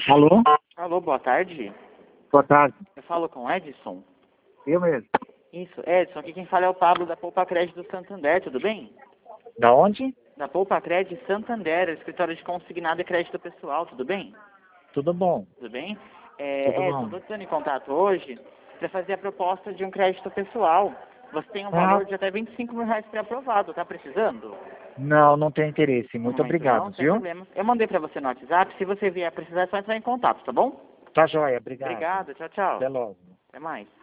Alô? Alô, boa tarde. Boa tarde. Eu falo com o Edson? Eu mesmo. Isso, Edson, aqui quem fala é o Pablo da Poupa Crédito Santander, tudo bem? Da onde? Da Poupa Crédito Santander, escritório de consignado e crédito pessoal, tudo bem? Tudo bom? Tudo bem? Tudo Edson, bom. estou entrando em contato hoje para fazer a proposta de um crédito pessoal. Você tem um Ah, valor de até R$ 25.000 pré-aprovado, tá precisando? não tenho interesse. No Muito momento obrigado, não, sem viu? problema. Eu mandei para você no WhatsApp, se você vier precisar é só entrar em contato, tá bom? Tá joia, obrigado. Obrigado, tchau, tchau. Até logo. Até mais.